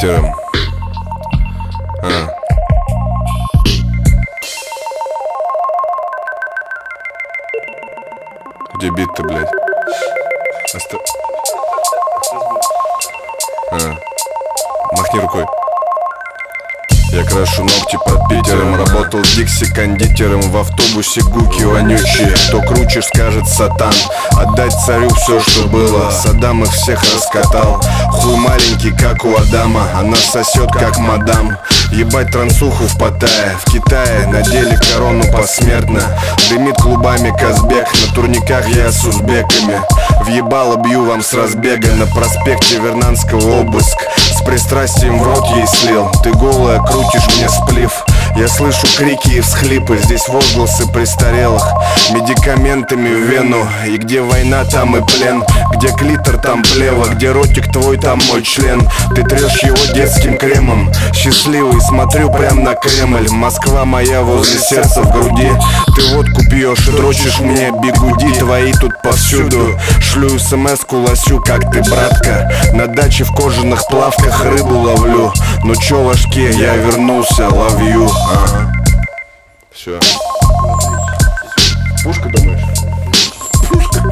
Питером. Где бит-то, блядь? Махни рукой. Я крашу ногти под Питером. Работал в Дикси кондитером. В автобусе гуки вонючие. Кто круче, скажет сатан. Отдать царю все, что было. Саддам их всех раскатал. Хуй маленький, как у Адама. Она сосет, как мадам. Ебать трансуху в Паттайе. В Китае надели корону посмертно. Дымит клубами Казбек. На турниках я с узбеками. Въебало бью вам с разбега. На проспекте Вернадского обыск. С пристрастием в рот ей слил. Ты голая, крутишь мне сплив. Я слышу крики и всхлипы. Здесь возгласы престарелых. Медикаментами в вену. И где война, там и плен. Где клитор, там плева. Где ротик твой, там мой член. Ты трешь его детским кремом. Счастливый, смотрю прям на Кремль. Москва моя возле сердца в груди. Ты водку пьешь и дрочишь мне бигуди. Твои тут повсюду. Шлю смс-ку лосю, как ты, братка. На даче в кожаных плавках рыбу ловлю. Ну чё, ложки, я вернулся, love you. Все. Пушка, думаешь? Пушка,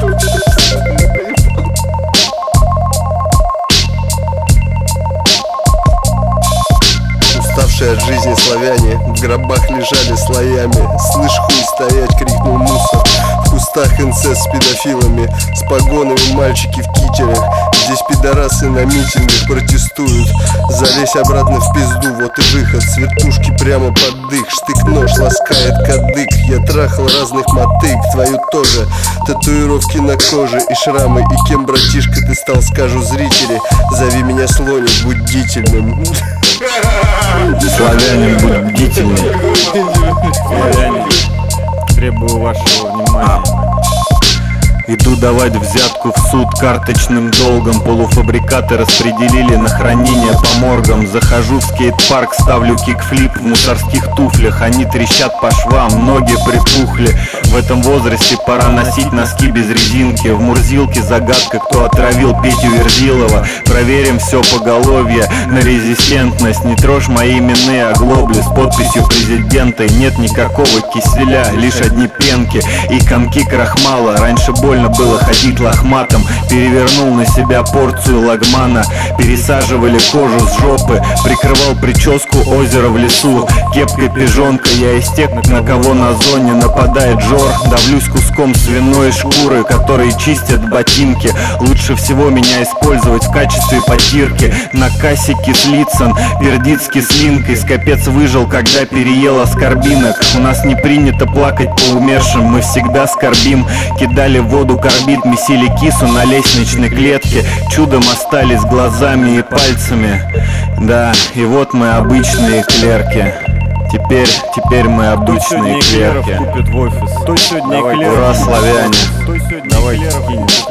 уставшие от жизни славяне в гробах лежали слоями. Слышь, хуй стоять, крикнул мусор. В кустах инцест с педофилами. С погонами мальчики в китерах. Здесь пидорасы на митингах протестуют. Залезь обратно в пизду, вот и выход. С вертушки прямо под дых. Штык-нож ласкает кадык. Я трахал разных мотык, твою тоже. Татуировки на коже и шрамы. И кем, братишка, ты стал, скажу зрители. Зови меня слоник, будь бдительным. Славяне, будь бдительны. Славяне, требую вашего внимания. Иду давать взятку в суд карточным долгом. Полуфабрикаты распределили на хранение по моргам. Захожу в скейт-парк, ставлю кикфлип в мусорских туфлях. Они трещат по швам, ноги припухли. В этом возрасте пора носить носки без резинки. В Мурзилке загадка, кто отравил Петю Верзилова. Проверим все поголовье на резистентность. Не трожь мои именные оглобли с подписью президента. Нет никакого киселя, лишь одни пенки и комки крахмала. Раньше больно было ходить лохматом. Перевернул на себя порцию лагмана. Пересаживали кожу с жопы. Прикрывал прическу озеро в лесу. Кепка пижонка, я из тех, на кого на зоне нападает жор. Давлюсь куском свиной шкуры, которые чистят ботинки. Лучше всего меня использовать в качестве потирки. На кассе Кислицын пердит с кислинкой. Скопец выжил, когда переел аскорбинок. У нас не принято плакать по умершим. Мы всегда скорбим. Кидали в воду карбид, месили кису на лестничной клетке. Чудом остались глазами и пальцами. Да, и вот мы обычные клерки. Теперь мы обычные клерки. Купят в офис. Кто сегодня ура, славяне. Давайте кинем.